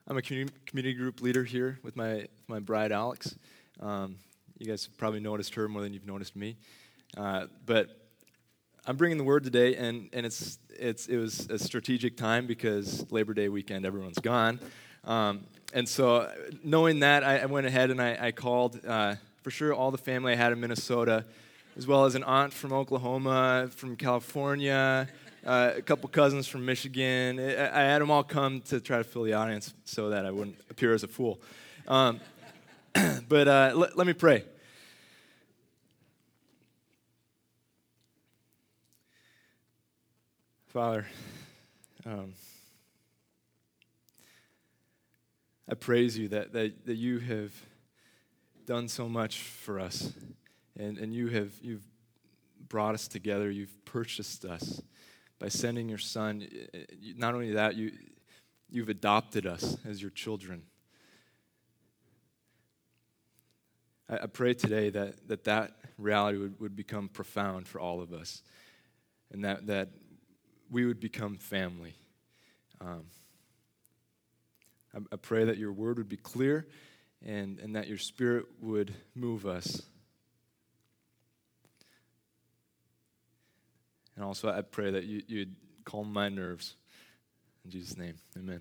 I'm a community group leader here with my bride, Alex. You guys have probably noticed her more than you've noticed me. But I'm bringing the word today, and it was a strategic time because Labor Day weekend, everyone's gone. And so knowing that, I went ahead and I called, for sure, all the family I had in Minnesota, as well as an aunt from Oklahoma, from California, a couple cousins from Michigan. I had them all come to try to fill the audience so that I wouldn't appear as a fool. But let me pray. Father, I praise you that you have done so much for us, and you've brought us together. You've purchased us by sending your Son. Not only that, you've adopted us as your children. I pray today that reality would become profound for all of us, and that we would become family. I pray that your word would be clear and that your Spirit would move us. And also I pray that you'd calm my nerves. In Jesus' name, amen.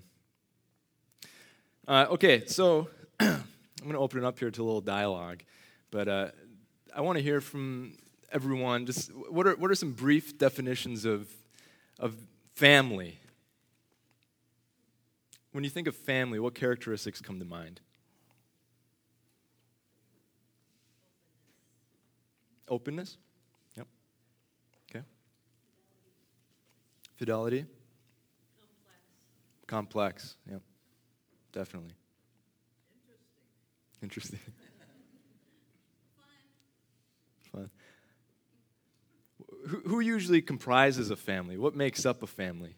Okay, so I'm going to open it up here to a little dialogue. But I want to hear from everyone, just what are some brief definitions of family? When you think of family, what characteristics come to mind? Openness? Yep. Okay. Fidelity? Complex. Yep. Definitely. Interesting. Fun. Who usually comprises a family? What makes up a family?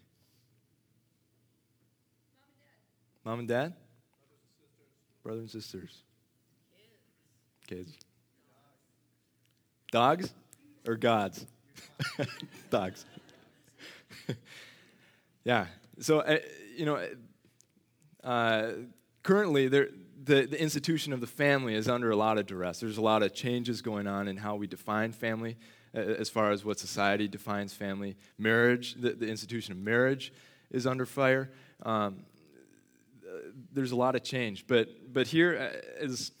Mom and dad? Brothers and sisters. Kids. Dogs or gods? Dogs. Yeah. So, currently the institution of the family is under a lot of duress. There's a lot of changes going on in how we define family, as far as what society defines family. Marriage, the institution of marriage is under fire. There's a lot of change. But here is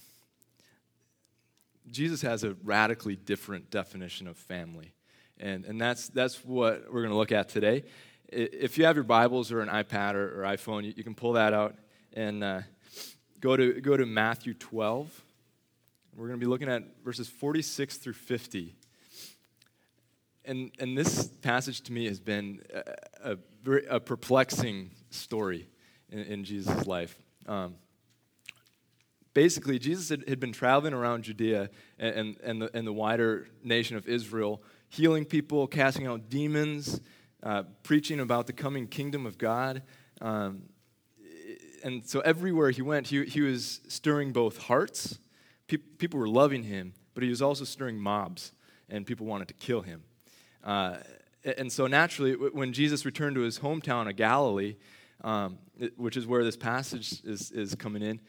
Jesus has a radically different definition of family. And that's what we're going to look at today. If you have your Bibles or an iPad or iPhone, you can pull that out and go to Matthew 12. We're going to be looking at verses 46 through 50. And this passage to me has been a perplexing story in Jesus' life. Basically, Jesus had been traveling around Judea and the wider nation of Israel, healing people, casting out demons, preaching about the coming kingdom of God. And so everywhere he went, he was stirring both hearts. People were loving him, but he was also stirring mobs, and people wanted to kill him. And so naturally, when Jesus returned to his hometown of Galilee, which is where this passage is coming in,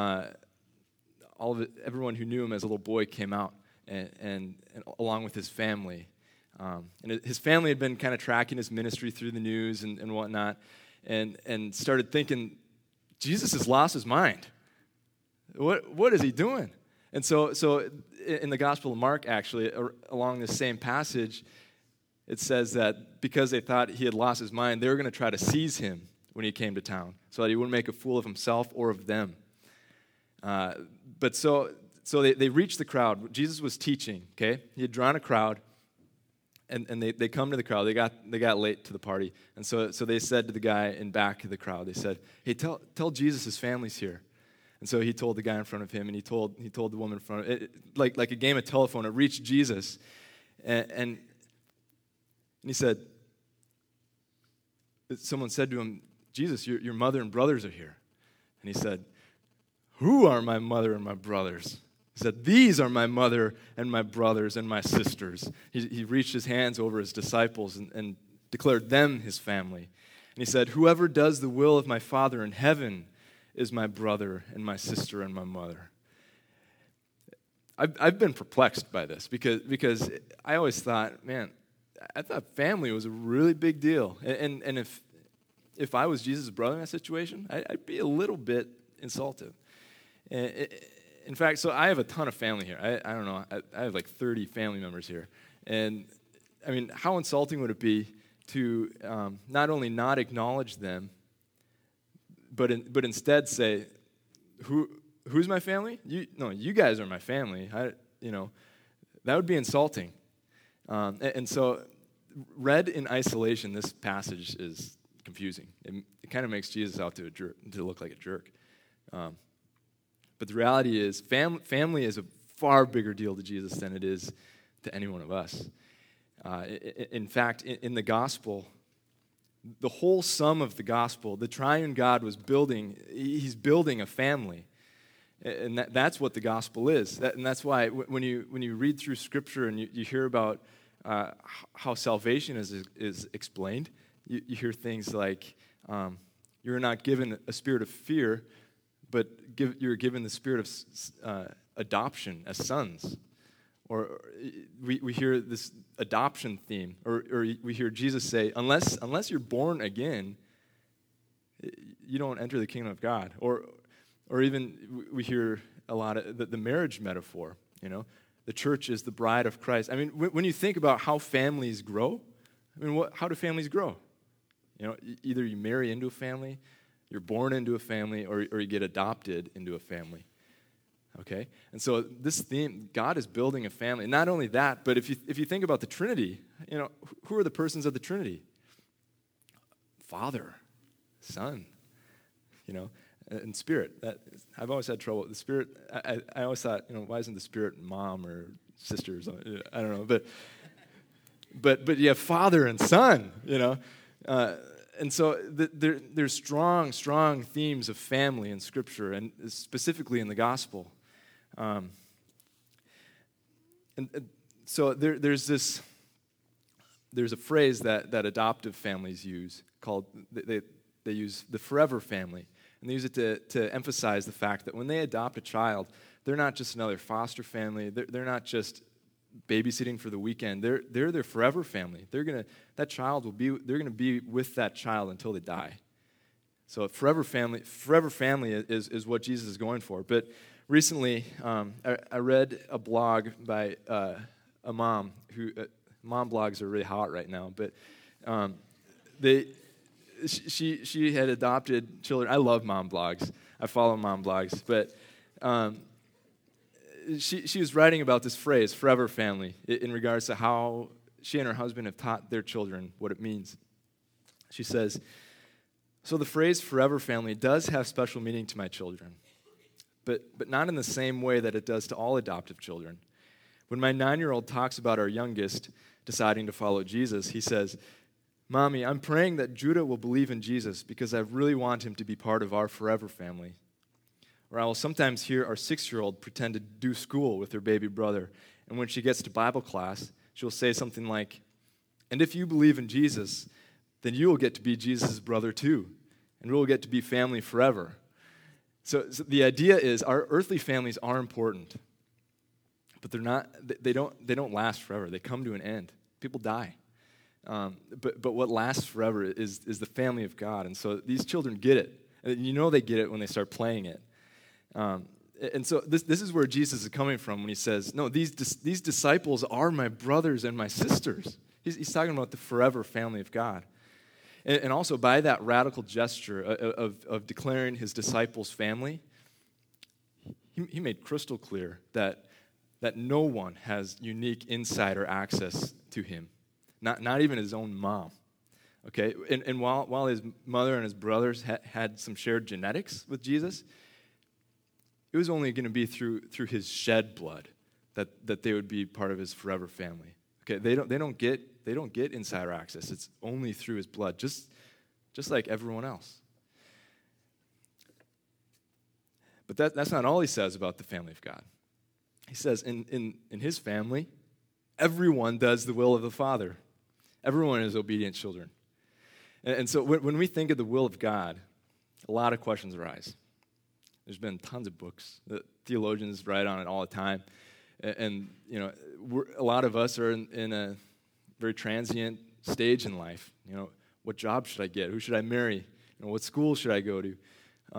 everyone who knew him as a little boy came out, and along with his family. And his family had been kind of tracking his ministry through the news and whatnot, and started thinking, Jesus has lost his mind. What is he doing? And so in the Gospel of Mark, actually, along this same passage, it says that because they thought he had lost his mind, they were going to try to seize him when he came to town so that he wouldn't make a fool of himself or of them. But so they reached the crowd. Jesus was teaching, okay? He had drawn a crowd, and they come to the crowd. They got late to the party. And so they said to the guy in back of the crowd, they said, "Hey, tell Jesus his family's here." And so he told the guy in front of him, and he told the woman in front of him, like a game of telephone. It reached Jesus, and he said, someone said to him, "Jesus, your mother and brothers are here." And he said, "Who are my mother and my brothers?" He said, "These are my mother and my brothers and my sisters." He reached his hands over his disciples and declared them his family. And he said, "Whoever does the will of my Father in heaven is my brother and my sister and my mother. I've been perplexed by this because I always thought, man, I thought family was a really big deal. And if I was Jesus' brother in that situation, I'd be a little bit insulted. In fact, so I have a ton of family here. I don't know, I have like 30 family members here. And I mean, how insulting would it be to not only not acknowledge them, but instead say, who's my family? You guys are my family. That would be insulting. And so, read in isolation, this passage is confusing. It kind of makes Jesus out to look like a jerk. But the reality is, family is a far bigger deal to Jesus than it is to any one of us. In fact, in the gospel, the whole sum of the gospel, the triune God he's building a family. And that's what the gospel is. And that's why when you read through Scripture and you hear about how salvation is explained, you hear things like, you're not given a spirit of fear, but you're given the spirit of adoption as sons. Or we hear this adoption theme, or we hear Jesus say, unless you're born again, you don't enter the kingdom of God. Or even we hear a lot of the marriage metaphor, The church is the bride of Christ. I mean, when you think about how families grow, how do families grow? Either you marry into a family, you're born into a family, or you get adopted into a family. Okay? And so this theme, God is building a family. And not only that, but if you think about the Trinity, who are the persons of the Trinity? Father, Son, and Spirit. I've always had trouble with the Spirit. I always thought, why isn't the Spirit mom or sister or something? I don't know. But you have Father and Son, And so there's strong themes of family in Scripture, and specifically in the gospel. So there's a phrase that adoptive families use called, they use the forever family. And they use it to emphasize the fact that when they adopt a child, they're not just another foster family. They're not just babysitting for the weekend. They're their forever family. They're gonna be with that child until they die. So forever family is what Jesus is going for. But recently, I read a blog by a mom who mom blogs are really hot right now. But she had adopted children. I love mom blogs. I follow mom blogs, but she was writing about this phrase, forever family, in regards to how she and her husband have taught their children what it means. She says, so the phrase forever family does have special meaning to my children, but not in the same way that it does to all adoptive children. When my 9-year-old talks about our youngest deciding to follow Jesus, he says, Mommy, I'm praying that Judah will believe in Jesus because I really want him to be part of our forever family. Or I will sometimes hear our 6-year-old pretend to do school with her baby brother, and when she gets to Bible class, she'll say something like, and if you believe in Jesus, then you will get to be Jesus' brother too, and we will get to be family forever. So the idea is our earthly families are important, but they don't last forever. They come to an end. People die. But what lasts forever is the family of God. And so these children get it. And they get it when they start playing it. And so this is where Jesus is coming from when he says, no, these disciples are my brothers and my sisters. He's talking about the forever family of God. And also by that radical gesture of declaring his disciples family, he made crystal clear that no one has unique insider access to him. Not even his own mom, okay? And while his mother and his brothers had some shared genetics with Jesus, it was only going to be through his shed blood that they would be part of his forever family. Okay, they don't get insider access. It's only through his blood, just like everyone else. But that's not all he says about the family of God. He says in his family, everyone does the will of the Father. Everyone is obedient children. And so when we think of the will of God, a lot of questions arise. There's been tons of books. The theologians write on it all the time. And a lot of us are in a very transient stage in life. What job should I get? Who should I marry? What school should I go to?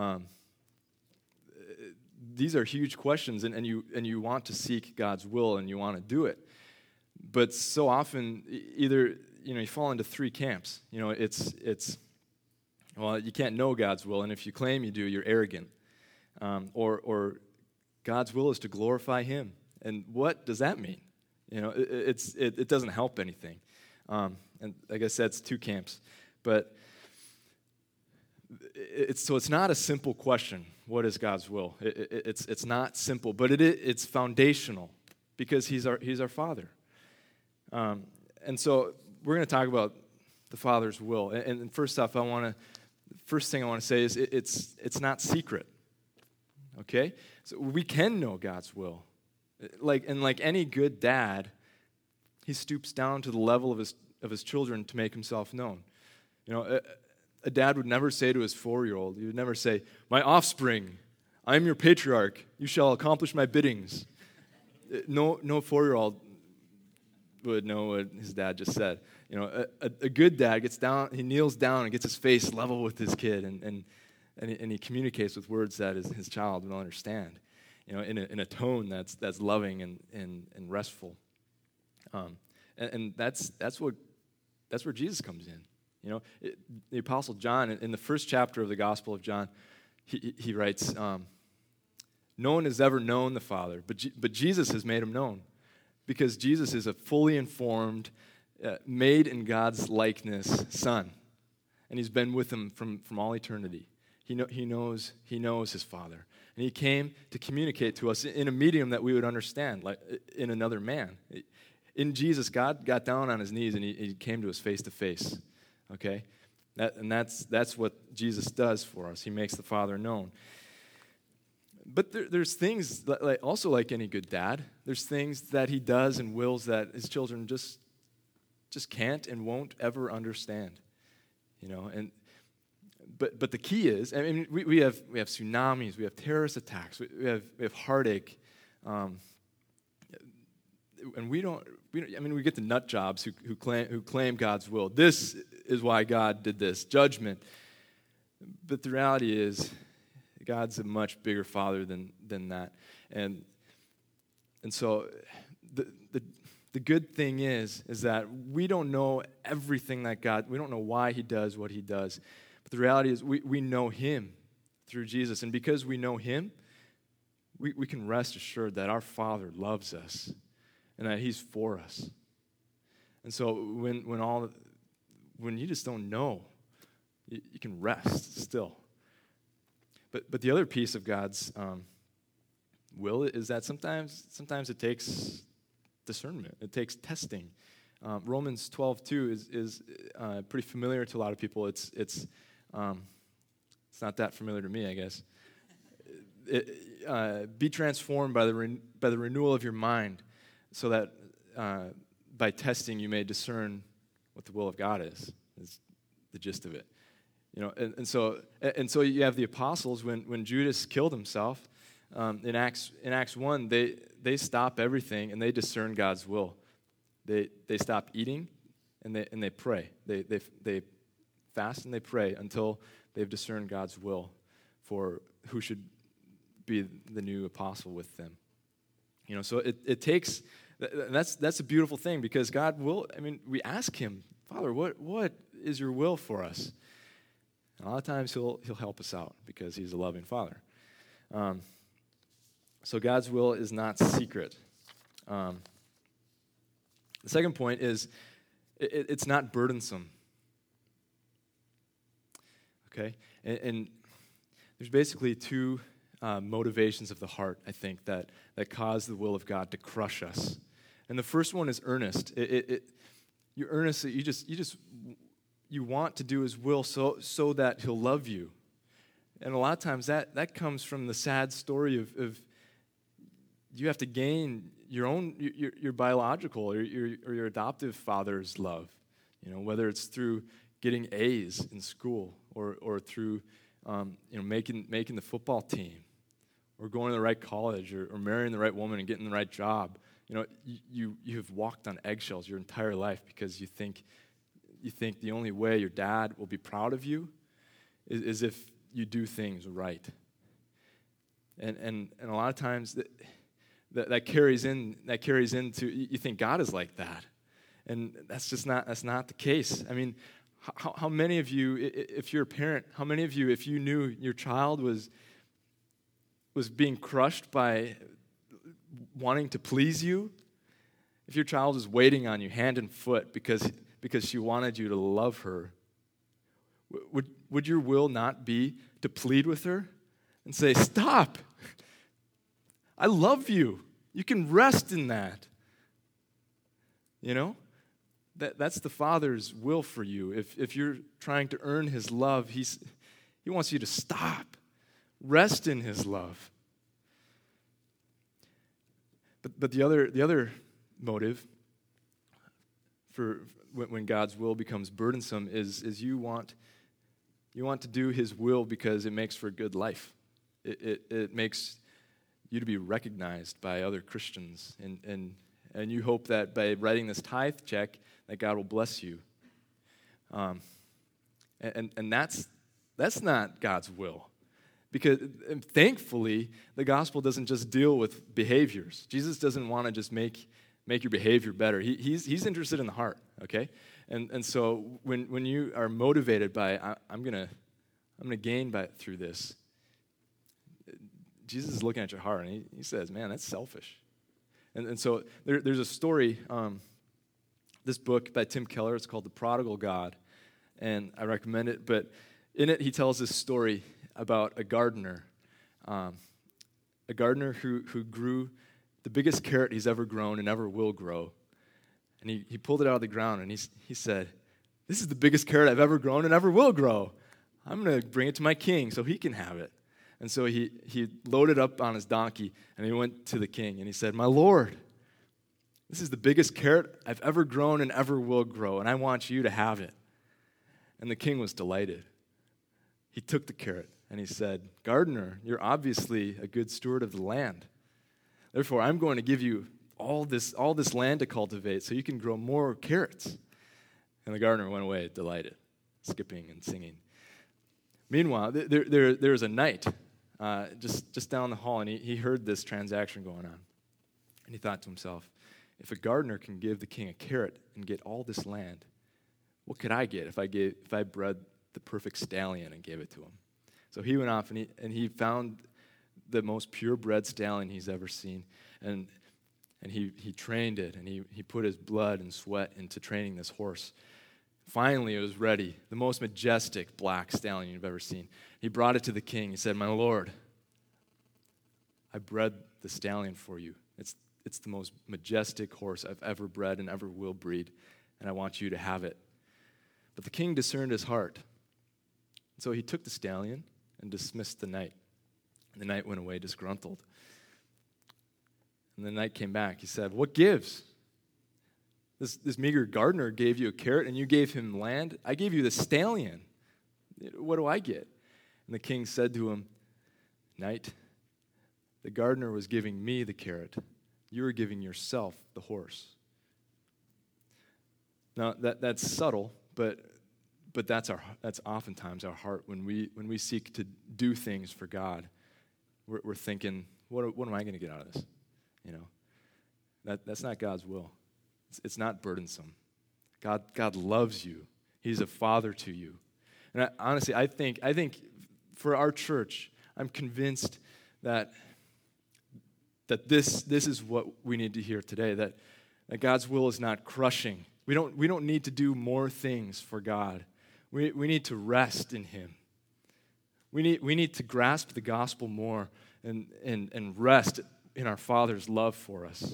These are huge questions, and you want to seek God's will, and you want to do it. But so often, either you fall into three camps. It's you can't know God's will, and if you claim you do, you're arrogant. Or God's will is to glorify Him, and what does that mean? It doesn't help anything. And like I said, it's two camps, but it's not a simple question. What is God's will? It's not simple, but it's foundational because He's our Father. And so we're going to talk about the Father's will. And first off, first thing I want to say is it's not secret. Okay, so we can know God's will. Like any good dad, he stoops down to the level of his children to make himself known. A dad would never say to his 4-year-old, he would never say, "My offspring, I am your patriarch, you shall accomplish my biddings." No 4-year-old would know what his dad just said. A good dad gets down, he kneels down and gets his face level with his kid, and he communicates with words that his child will understand, in a tone that's loving and restful. And that's where Jesus comes in. The Apostle John, in the first chapter of the Gospel of John, he writes, "No one has ever known the Father, but Jesus has made him known, because Jesus is a fully informed, made in God's likeness Son, and He's been with him from all eternity. He knows His Father, and He came to communicate to us in a medium that we would understand, like in another man. In Jesus, God got down on His knees and He came to us face to face. Okay, that's what Jesus does for us. He makes the Father known. But there's things like any good dad. There's things that He does and wills that His children just can't and won't ever understand. But the key is, we have tsunamis, we have terrorist attacks, we have heartache, and we get the nut jobs who claim God's will. This is why God did this, judgment. But the reality is, God's a much bigger Father than that, and so the good thing is that we don't know everything that God. We don't know why He does what He does, but the reality is we know Him through Jesus, and because we know Him, we can rest assured that our Father loves us and that He's for us. And so when you just don't know, you can rest still. But the other piece of God's will is that sometimes it takes discernment. It takes testing. Romans 12:2 is pretty familiar to a lot of people. It's not that familiar to me, I guess. Be transformed by the renewal of your mind, so that by testing you may discern what the will of God is the gist of it. And so you have the apostles when Judas killed himself in Acts 1. They stop everything and they discern God's will. They stop eating and they pray. They fast and they pray until they've discerned God's will for who should be the new apostle with them. So it takes. That's a beautiful thing, because God will. We ask Him, Father, what is your will for us? And a lot of times He'll help us out because He's a loving Father. So God's will is not secret. The second point is it's not burdensome. Okay, and there's basically two motivations of the heart, I think, that cause the will of God to crush us. And the first one is earnest. You're earnest that you want to do His will so that He'll love you. And a lot of times that comes from the sad story of you have to gain your biological or your adoptive father's love. Whether it's through getting A's in school or through making the football team, or going to the right college or marrying the right woman and getting the right job. You have walked on eggshells your entire life because you think the only way your dad will be proud of you is if you do things right. And a lot of times that carries into you think God is like that. And that's not the case. I mean, how many of you, if you're a parent, how many of you, if you knew your child was being crushed by wanting to please you, if your child was waiting on you hand and foot because she wanted you to love her, would your will not be to plead with her and say, "Stop! I love you. You can rest in that." That's the Father's will for you. If you're trying to earn His love, He wants you to stop. Rest in His love. But the other motive for when God's will becomes burdensome is you want to do His will because it makes for a good life. It makes you to be recognized by other Christians, and you hope that by writing this tithe check that God will bless you. And that's not God's will. Because thankfully, the gospel doesn't just deal with behaviors. Jesus doesn't want to just make your behavior better. He's interested in the heart, okay? And so when you are motivated by I'm gonna gain through this, Jesus is looking at your heart and he says, "Man, that's selfish." And so there's a story, this book by Tim Keller. It's called The Prodigal God, and I recommend it. But in it, he tells this story about a gardener who grew the biggest carrot he's ever grown and ever will grow. And he pulled it out of the ground, and he said, "This is the biggest carrot I've ever grown and ever will grow. I'm going to bring it to my king so he can have it." And so he loaded up on his donkey, and he went to the king, and he said, "My lord, this is the biggest carrot I've ever grown and ever will grow, and I want you to have it." And the king was delighted. He took the carrot, and he said, "Gardener, you're obviously a good steward of the land. Therefore, I'm going to give you all this land to cultivate so you can grow more carrots." And the gardener went away delighted, skipping and singing. Meanwhile, there was a knight just down the hall, and he heard this transaction going on. And he thought to himself, if a gardener can give the king a carrot and get all this land, what could I get if I bred the perfect stallion and gave it to him? So he went off and he found the most purebred stallion he's ever seen, and he trained it, and he put his blood and sweat into training this horse. Finally, it was ready, the most majestic black stallion you've ever seen. He brought it to the king. He said, "My lord, I bred the stallion for you. It's the most majestic horse I've ever bred and ever will breed, and I want you to have it." But the king discerned his heart. So he took the stallion and dismissed the knight. And the knight went away disgruntled. And the knight came back. He said, "What gives? This meager gardener gave you a carrot and you gave him land. I gave you the stallion. What do I get?" And the king said to him, "Knight, the gardener was giving me the carrot. You were giving yourself the horse." Now that's subtle, but that's oftentimes our heart when we seek to do things for God. We're thinking, what am I going to get out of this? That's not God's will. It's not burdensome. God loves you. He's a father to you. And honestly, I think for our church, I'm convinced that this is what we need to hear today, that God's will is not crushing. We don't need to do more things for God. We need to rest in Him. We need to grasp the gospel more and rest in our Father's love for us.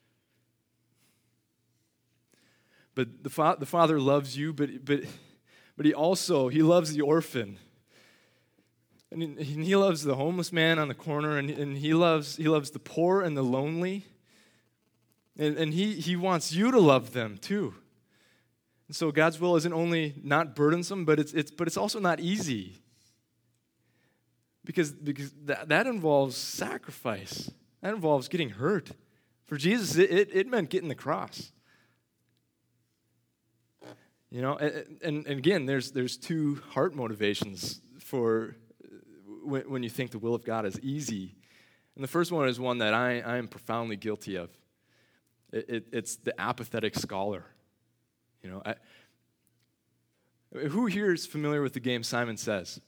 But the Father loves you, but He loves the orphan. And He loves the homeless man on the corner, and He loves the poor and the lonely. And He wants you to love them too. And so God's will isn't only not burdensome, but it's also not easy. because that involves sacrifice. That involves getting hurt. For Jesus, it meant getting the cross. You know, and again, there's two heart motivations for when you think the will of God is easy. And the first one is one that I am profoundly guilty of. It's the apathetic scholar. You know, who here is familiar with the game Simon Says?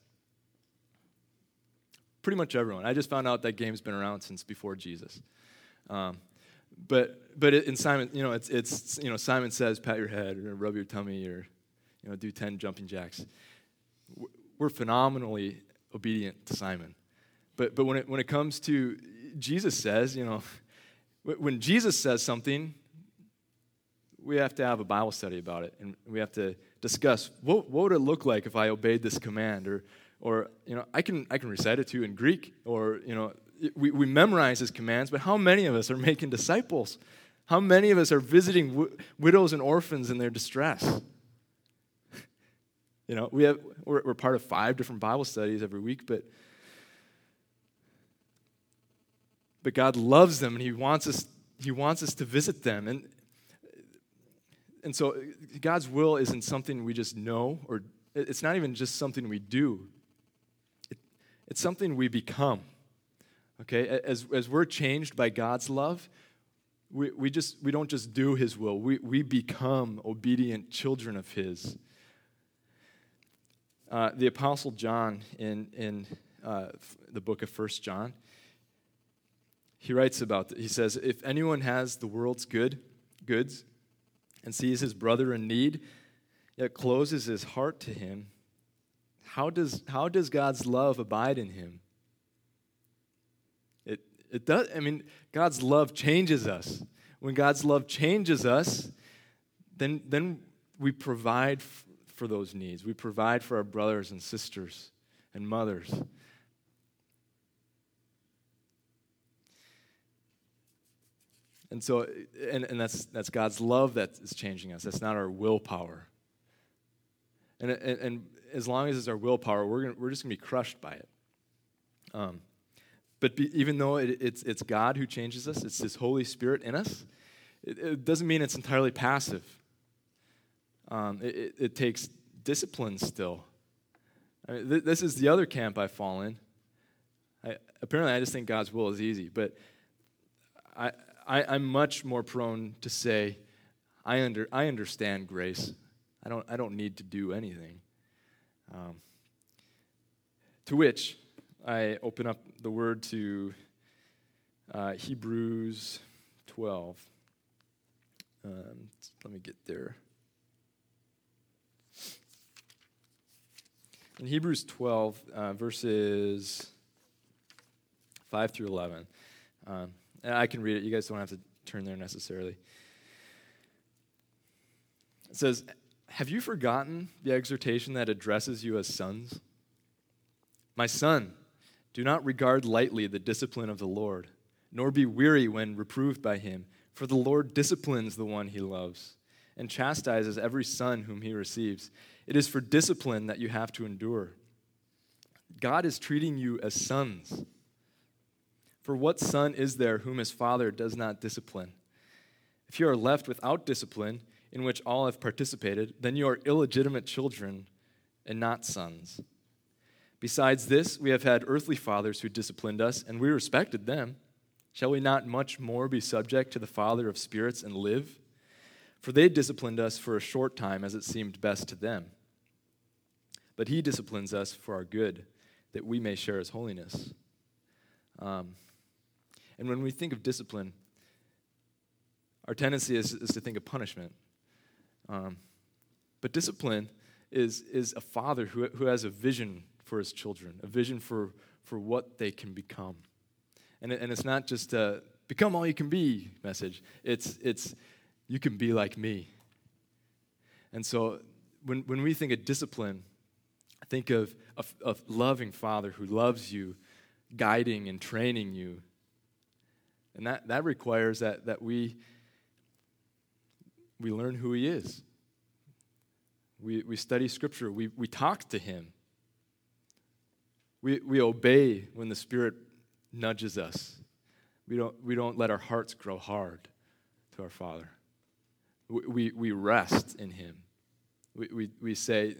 Pretty much everyone. I just found out that game's been around since before Jesus. But in Simon, you know, it's you know, Simon Says, pat your head or rub your tummy or, you know, do 10 jumping jacks. We're phenomenally obedient to Simon. But when it comes to Jesus Says, you know, when Jesus says something, we have to have a Bible study about it, and we have to discuss what would it look like if I obeyed this command, or you know, I can recite it to you in Greek, or you know, we memorize his commands, but how many of us are making disciples? How many of us are visiting widows and orphans in their distress? You know, we're part of 5 different Bible studies every week, but God loves them, and He wants us to visit them, and so God's will isn't something we just know, or it's not even just something we do. It's something we become. Okay, as we're changed by God's love, we don't just do His will. We become obedient children of His. The Apostle John in the book of 1 John, he writes about he says, if anyone has the world's goods and sees his brother in need, yet closes his heart to him, how does God's love abide in him? It does. I mean, God's love changes us. When God's love changes us, then we provide for those needs. We provide for our brothers and sisters and mothers. And so, and that's God's love that is changing us. That's not our willpower. And as long as it's our willpower, we're just gonna be crushed by it. But even though it's God who changes us, it's His Holy Spirit in us, it doesn't mean it's entirely passive. It takes discipline still. I mean, this is the other camp I fall in. Apparently, I just think God's will is easy, but I'm much more prone to say, I understand grace. I don't need to do anything. To which I open up the word to Hebrews 12. Let me get there. In Hebrews 12, verses 5 through 11. And I can read it. You guys don't have to turn there necessarily. It says, have you forgotten the exhortation that addresses you as sons? My son, do not regard lightly the discipline of the Lord, nor be weary when reproved by Him, for the Lord disciplines the one He loves and chastises every son whom He receives. It is for discipline that you have to endure. God is treating you as sons. For what son is there whom his father does not discipline? If you are left without discipline, in which all have participated, then you are illegitimate children and not sons. Besides this, we have had earthly fathers who disciplined us, and we respected them. Shall we not much more be subject to the Father of spirits and live? For they disciplined us for a short time as it seemed best to them. But He disciplines us for our good, that we may share His holiness. And when we think of discipline, our tendency is to think of punishment. But discipline is a father who has a vision for his children, a vision for what they can become. And it's not just a become all you can be message. It's you can be like me. And so when we think of discipline, think of a loving father who loves you, guiding and training you. And that requires that we learn who He is. We study Scripture. We talk to Him. We obey when the Spirit nudges us. We don't let our hearts grow hard to our Father. We rest in Him. We say,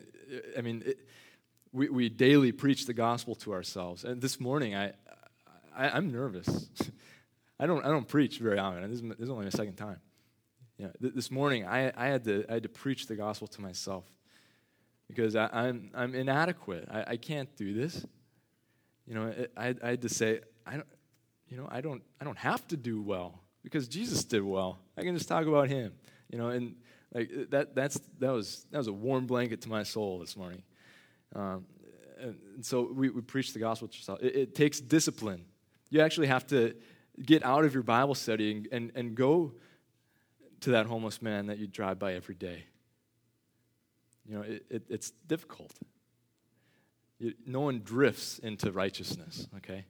we daily preach the gospel to ourselves. And this morning, I'm nervous. I don't preach very often. This is only my second time. This morning, I had to preach the gospel to myself because I'm inadequate. I can't do this. I had to say, I don't have to do well because Jesus did well. I can just talk about Him. And like that was a warm blanket to my soul this morning. And so we preach the gospel to yourself. It takes discipline. You actually have to get out of your Bible study and go to that homeless man that you drive by every day. It's difficult. No one drifts into righteousness, okay?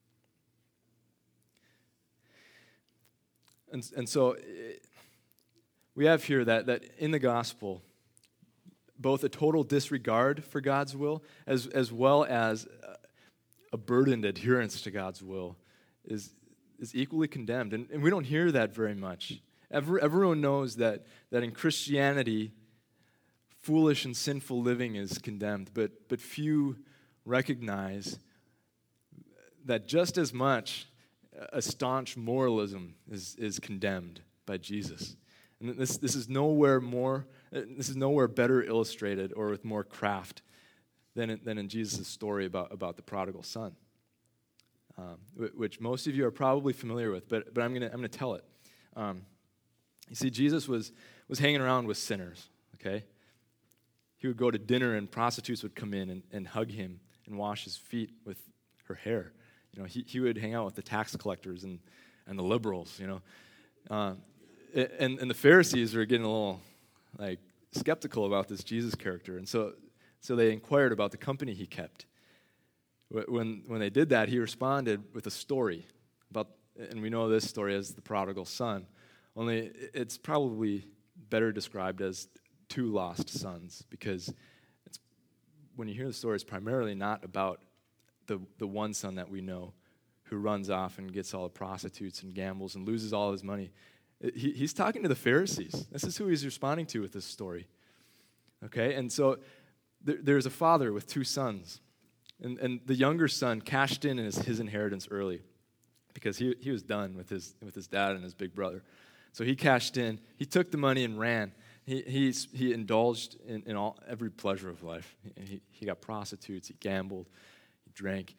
And so we have here that in the gospel, both a total disregard for God's will as well as a burdened adherence to God's will is equally condemned. And we don't hear that very much. Everyone knows that in Christianity, foolish and sinful living is condemned, but few recognize that just as much a staunch moralism is condemned by Jesus. And this is nowhere better illustrated or with more craft than in Jesus' story about the prodigal son, which most of you are probably familiar with, but I'm gonna tell it. You see, Jesus was hanging around with sinners. Okay, he would go to dinner and prostitutes would come in and hug him and wash his feet with her hair. He would hang out with the tax collectors and the liberals. And the Pharisees were getting a little skeptical about this Jesus character, and so they inquired about the company he kept. When they did that, he responded with a story about, and we know this story as the prodigal son. Only it's probably better described as two lost sons, because when you hear the story, it's primarily not about the one son that we know who runs off and gets all the prostitutes and gambles and loses all his money. He's talking to the Pharisees. This is who he's responding to with this story. Okay, and so there's a father with two sons, and the younger son cashed in his inheritance early because he was done with his dad and his big brother. So he cashed in. He took the money and ran. He indulged in every pleasure of life. He got prostitutes. He gambled. He drank.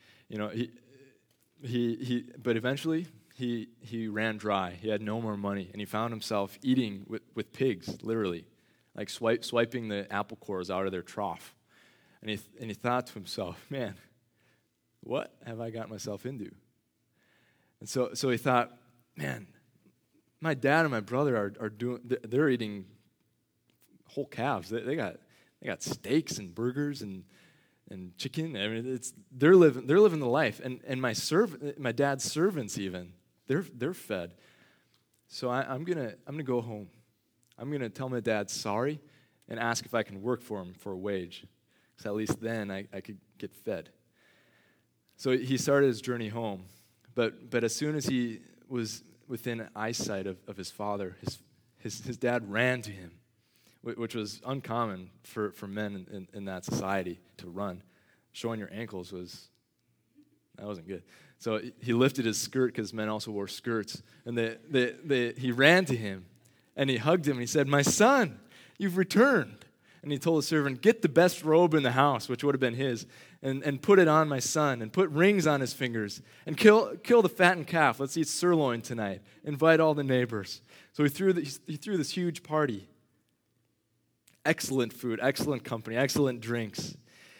But eventually he ran dry. He had no more money, and he found himself eating with pigs, literally, like swiping the apple cores out of their trough. And he thought to himself, man, what have I got myself into? And so he thought, man, my dad and my brother they're eating whole calves. They got steaks and burgers and chicken. I mean, they're living the life. And my dad's servants even, they're fed. So I'm gonna go home. I'm gonna tell my dad sorry and ask if I can work for him for a wage, because at least then I could get fed. So he started his journey home, but as soon as he was within eyesight of his father, his dad ran to him, which was uncommon for men in that society to run. Showing your ankles wasn't good. So he lifted his skirt, because men also wore skirts, and he ran to him, and he hugged him, and he said, "My son, you've returned." And he told the servant, "Get the best robe in the house," which would have been his, and put it on my son, and put rings on his fingers, and kill the fattened calf. Let's eat sirloin tonight. Invite all the neighbors. So he threw this huge party. Excellent food, excellent company, excellent drinks.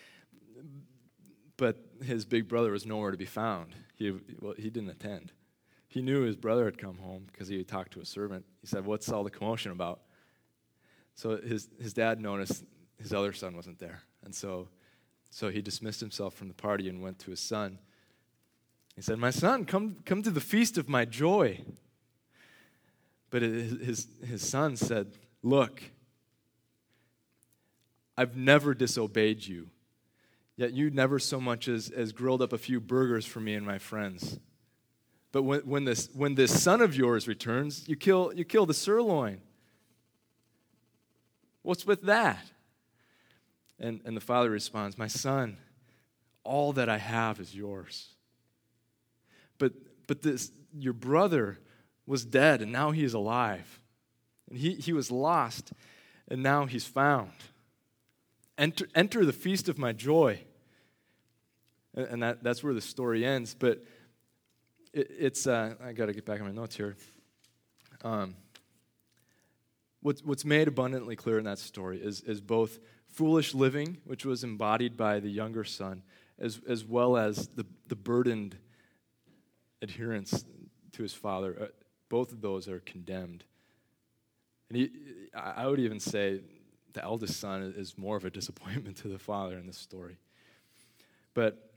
But his big brother was nowhere to be found. He didn't attend. He knew his brother had come home because he had talked to a servant. He said, "What's all the commotion about?" So his dad noticed his other son wasn't there. And so he dismissed himself from the party and went to his son. He said, "My son, come to the feast of my joy." But his son said, "Look, I've never disobeyed you. Yet you never so much as grilled up a few burgers for me and my friends. But when this son of yours returns, you kill the sirloin. What's with that? And the father responds, my son, all that I have is yours. But your brother was dead, and now he is alive. And he was lost, and now he's found. Enter the feast of my joy. And that's where the story ends. But it's I got to get back on my notes here. What's made abundantly clear in that story is both foolish living, which was embodied by the younger son, as well as the burdened adherence to his father. Both of those are condemned. And I would even say the eldest son is more of a disappointment to the father in this story. But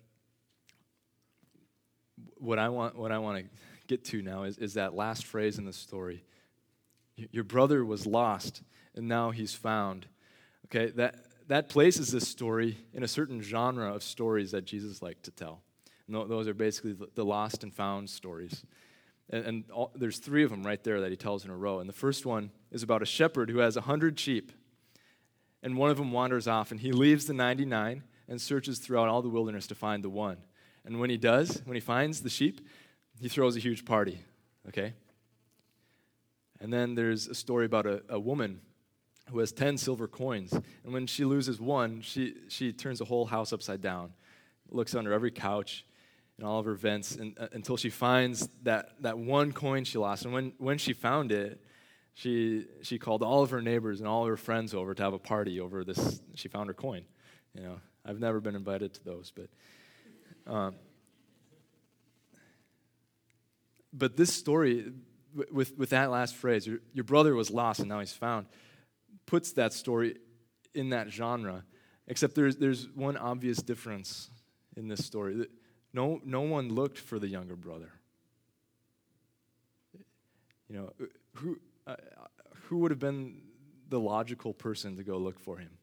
what I want to get to now is that last phrase in the story. Your brother was lost, and now he's found. Okay, that places this story in a certain genre of stories that Jesus liked to tell. And those are basically the lost and found stories. And there's 3 of them right there that he tells in a row. And the first one is about a shepherd who has 100 sheep. And one of them wanders off, and he leaves the 99 and searches throughout all the wilderness to find the one. And when he finds the sheep, he throws a huge party, okay? And then there's a story about a woman who has 10 silver coins. And when she loses one, she turns the whole house upside down, looks under every couch and all of her vents until she finds that one coin she lost. And when she found it, she called all of her neighbors and all of her friends over to have a party over this. She found her coin. You know, I've never been invited to those, but this story, with that last phrase, your brother was lost and now he's found, puts that story in that genre. Except there's one obvious difference in this story. No one looked for the younger brother. You know, who would have been the logical person to go look for him?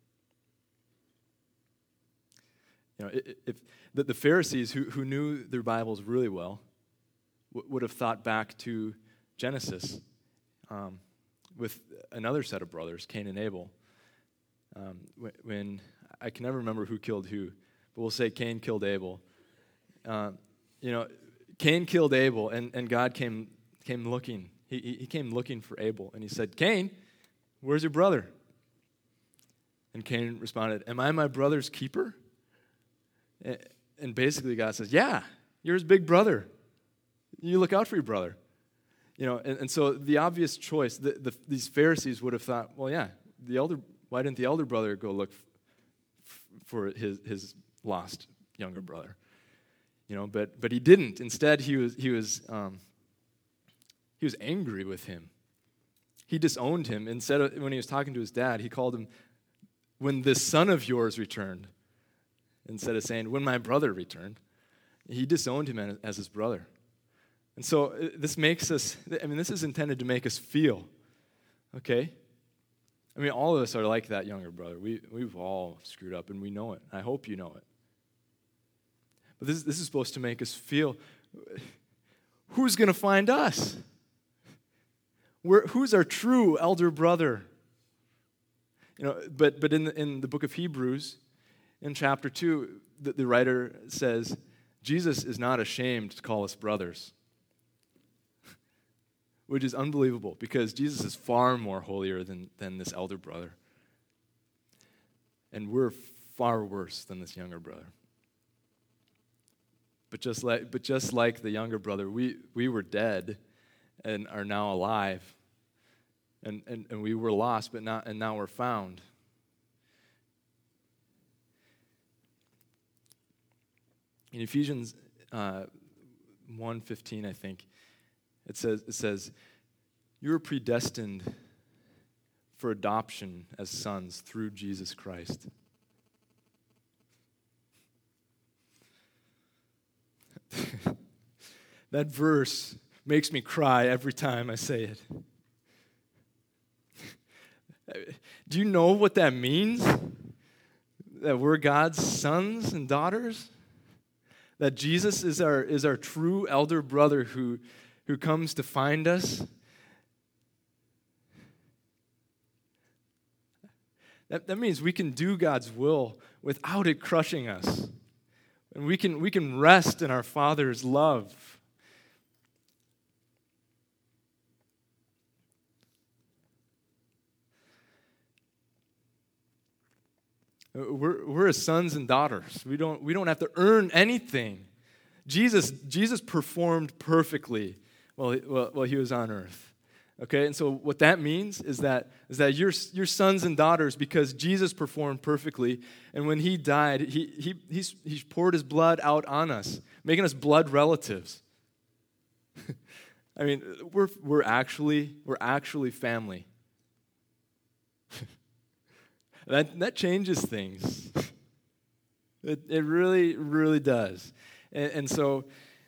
You know, if the Pharisees who knew their Bibles really well would have thought back to Genesis with another set of brothers, Cain and Abel. When I can never remember who killed who, but we'll say Cain killed Abel. Cain killed Abel, and God came looking. He came looking for Abel, and he said, Cain, where's your brother? And Cain responded, am I my brother's keeper? And basically God says, yeah, you're his big brother. You look out for your brother. You know, and so the obvious choice, these Pharisees would have thought, well, yeah, why didn't the elder brother go look for his lost younger brother? You know, but he didn't. Instead, he was angry with him. He disowned him. Instead of, when he was talking to his dad, he called him, when this son of yours returned, instead of saying, when my brother returned. He disowned him as his brother. And so this makes us, this is intended to make us feel, okay? All of us are like that younger brother. We've all screwed up, and we know it. I hope you know it. But this is supposed to make us feel, who's going to find us? Who's our true elder brother? You know, but in the book of Hebrews, in chapter 2, the writer says, Jesus is not ashamed to call us brothers. Which is unbelievable, because Jesus is far more holier than this elder brother. And we're far worse than this younger brother. But just like the younger brother, we were dead and are now alive. And we were lost, but now we're found. In Ephesians 1:15, I think, it says, you were predestined for adoption as sons through Jesus Christ. That verse makes me cry every time I say it. Do you know what that means? that we're God's sons and daughters? That Jesus is our true elder brother who comes to find us? That means we can do God's will without it crushing us. And we can rest in our Father's love. We're his sons and daughters. We don't have to earn anything. Jesus performed perfectly while he was on earth. Okay, and so what that means is that you're sons and daughters because Jesus performed perfectly, and when he died, he poured his blood out on us, making us blood relatives. I mean, we're actually family. That changes things. It really, really does. And so,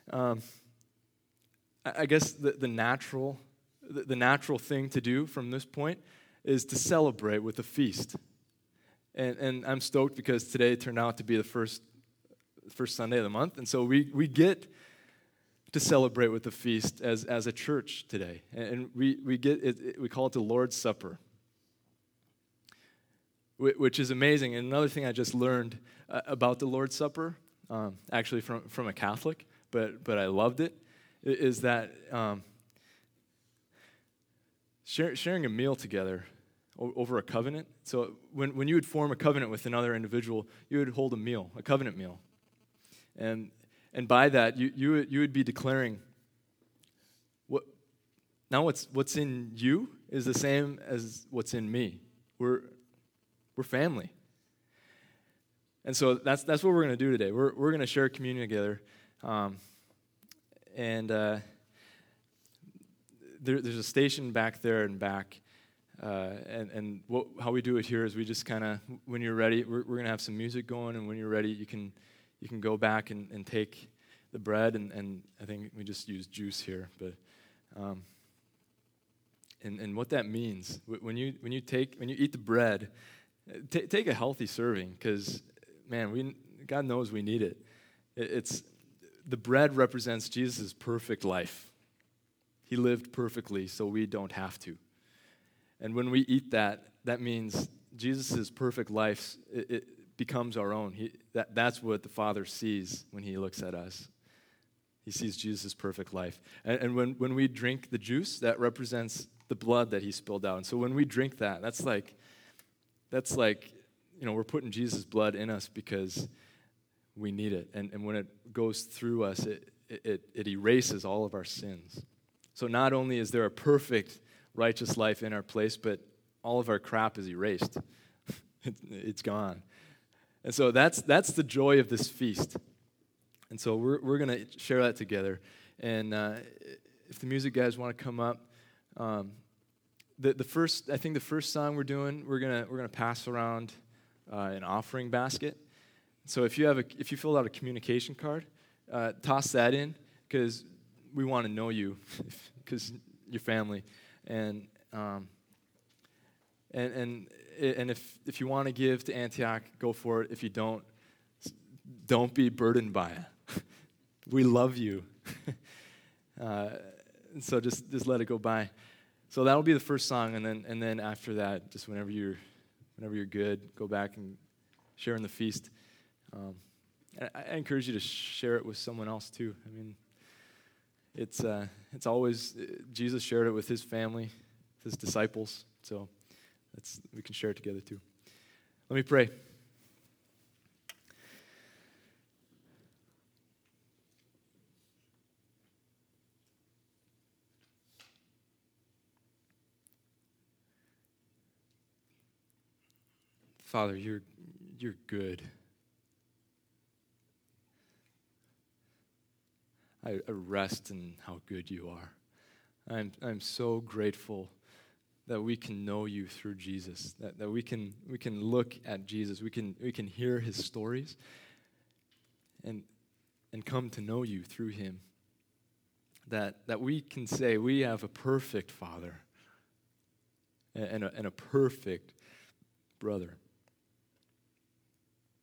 I guess the natural thing to do from this point is to celebrate with a feast. And I'm stoked because today turned out to be the first Sunday of the month, and so we get to celebrate with a feast as a church today, and we get it. We call it the Lord's Supper, which is amazing. And another thing I just learned about the Lord's Supper, actually from a Catholic, but I loved it, is that sharing a meal together over a covenant. So when you would form a covenant with another individual, you would hold a covenant meal. And by that, you would be declaring what's in you is the same as what's in me. We're family. And so that's what we're going to do today. We're going to share communion together. There's a station back there and back. How we do it here is we just kind of, when you're ready, we're going to have some music going, and when you're ready, you can go back and take the bread, and I think we just use juice here. But and what that means, when you eat the bread, take a healthy serving, because man, God knows we need it. It's the bread represents Jesus' perfect life. He lived perfectly, so we don't have to. And when we eat that means Jesus' perfect life, it becomes our own. That's what the Father sees when he looks at us. He sees Jesus' perfect life. And when we drink the juice, that represents the blood that he spilled out. And so when we drink that, that's like, we're putting Jesus' blood in us because we need it. And when it goes through us, it erases all of our sins. So not only is there a perfect, righteous life in our place, but all of our crap is erased. It's gone. And so that's the joy of this feast. And so we're going to share that together. And if the music guys want to come up, the first song we're doing, we're gonna pass around an offering basket. So if you filled out a communication card, toss that in, because we want to know you, because you're family, and if you want to give to Antioch, go for it. If you don't be burdened by it. We love you. So just let it go by. So that'll be the first song, and then after that, just whenever you're good, go back and share in the feast. I encourage you to share it with someone else too. I mean, it's always Jesus shared it with his family, his disciples. So we can share it together too. Let me pray. Father, you're good. I rest in how good you are. I'm so grateful that we can know you through Jesus, that we can look at Jesus, we can hear his stories and come to know you through him. That we can say we have a perfect Father and a perfect brother.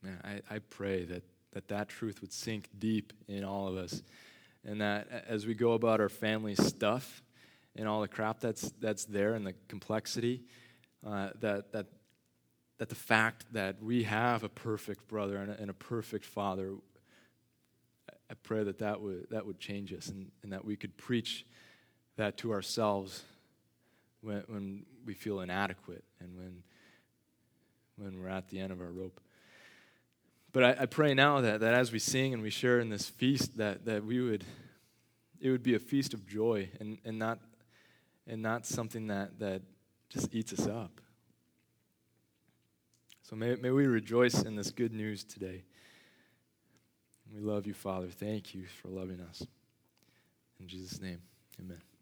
Man, I pray that truth would sink deep in all of us, and that as we go about our family stuff and all the crap that's there and the complexity, that the fact that we have a perfect brother and a perfect father, I pray that would change us, and that we could preach that to ourselves when we feel inadequate and when we're at the end of our rope. But I pray now that as we sing and we share in this feast, that it would be a feast of joy and not something that just eats us up. So may we rejoice in this good news today. We love you, Father. Thank you for loving us. In Jesus' name, amen.